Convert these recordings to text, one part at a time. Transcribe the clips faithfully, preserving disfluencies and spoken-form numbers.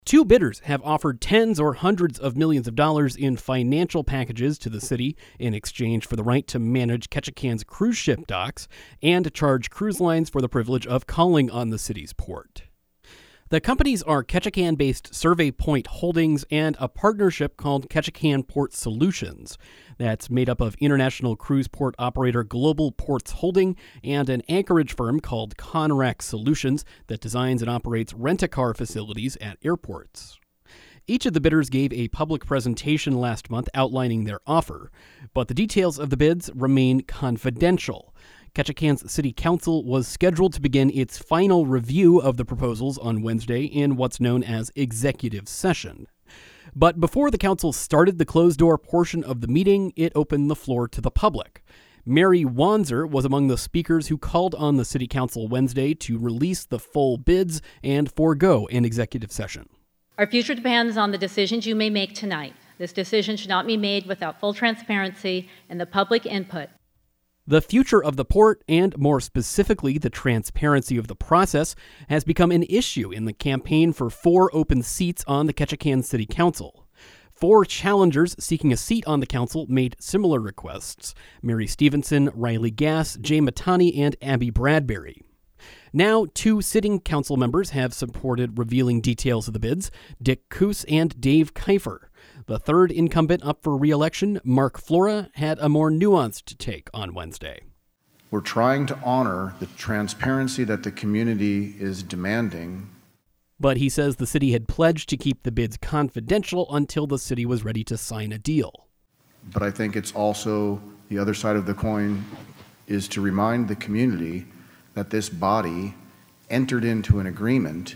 Two bidders have offered tens or hundreds of millions of dollars in financial packages to the city in exchange for the right to manage Ketchikan's cruise ship docks and to charge cruise lines for the privilege of calling on the city's port. The companies are Ketchikan-based Survey Point Holdings and a partnership called Ketchikan Port Solutions that's made up of international cruise port operator Global Ports Holding and an Anchorage firm called Conrac Solutions that designs and operates rent-a-car facilities at airports. Each of the bidders gave a public presentation last month outlining their offer, but the details of the bids remain confidential. Ketchikan's City Council was scheduled to begin its final review of the proposals on Wednesday in what's known as executive session. But before the council started the closed-door portion of the meeting, it opened the floor to the public. Mary Wanzer was among the speakers who called on the City Council Wednesday to release the full bids and forego an executive session. Our future depends on the decisions you may make tonight. This decision should not be made without full transparency and the public input. The future of the port, and more specifically the transparency of the process, has become an issue in the campaign for four open seats on the Ketchikan City Council. Four challengers seeking a seat on the council made similar requests: Mary Stevenson, Riley Gass, Jay Matani, and Abby Bradbury. Now, two sitting council members have supported revealing details of the bids: Dick Coos and Dave Kiefer. The third incumbent up for re-election, Mark Flora, had a more nuanced take on Wednesday. We're trying to honor the transparency that the community is demanding. But he says the city had pledged to keep the bids confidential until the city was ready to sign a deal. But I think it's also the other side of the coin is to remind the community that this body entered into an agreement,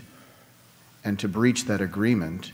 and to breach that agreement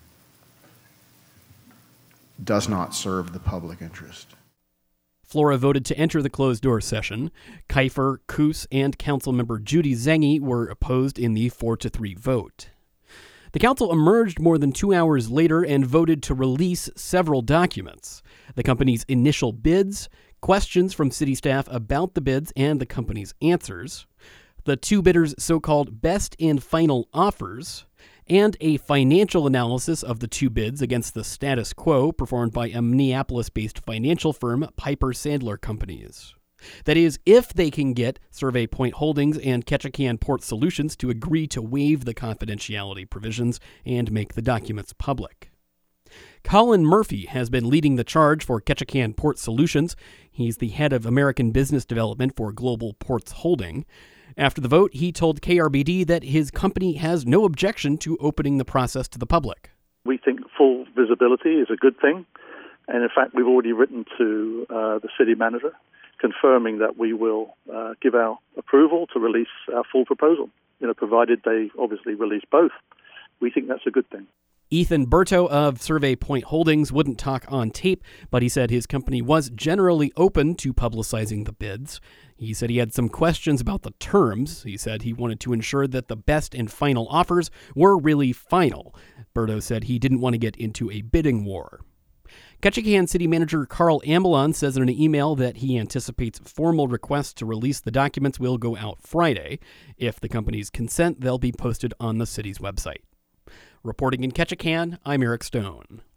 does not serve the public interest. Flora voted to enter the closed-door session. Kiefer, Coos, and Councilmember Judy Zengi were opposed in the four to three vote. The council emerged more than two hours later and voted to release several documents: the company's initial bids, questions from city staff about the bids and the company's answers, the two bidders' so-called best and final offers, and a financial analysis of the two bids against the status quo performed by a Minneapolis-based financial firm, Piper Sandler Companies. That is, if they can get Survey Point Holdings and Ketchikan Port Solutions to agree to waive the confidentiality provisions and make the documents public. Colin Murphy has been leading the charge for Ketchikan Port Solutions. He's the head of American Business Development for Global Ports Holding. After the vote, he told K R B D that his company has no objection to opening the process to the public. We think full visibility is a good thing. And in fact, we've already written to uh, the city manager confirming that we will uh, give our approval to release our full proposal, you know, provided they obviously release both. We think that's a good thing. Ethan Berto of Survey Point Holdings wouldn't talk on tape, but he said his company was generally open to publicizing the bids. He said he had some questions about the terms. He said he wanted to ensure that the best and final offers were really final. Berto said he didn't want to get into a bidding war. Ketchikan City Manager Carl Ambelon says in an email that he anticipates formal requests to release the documents will go out Friday. If the companies consent, they'll be posted on the city's website. Reporting in Ketchikan, I'm Eric Stone.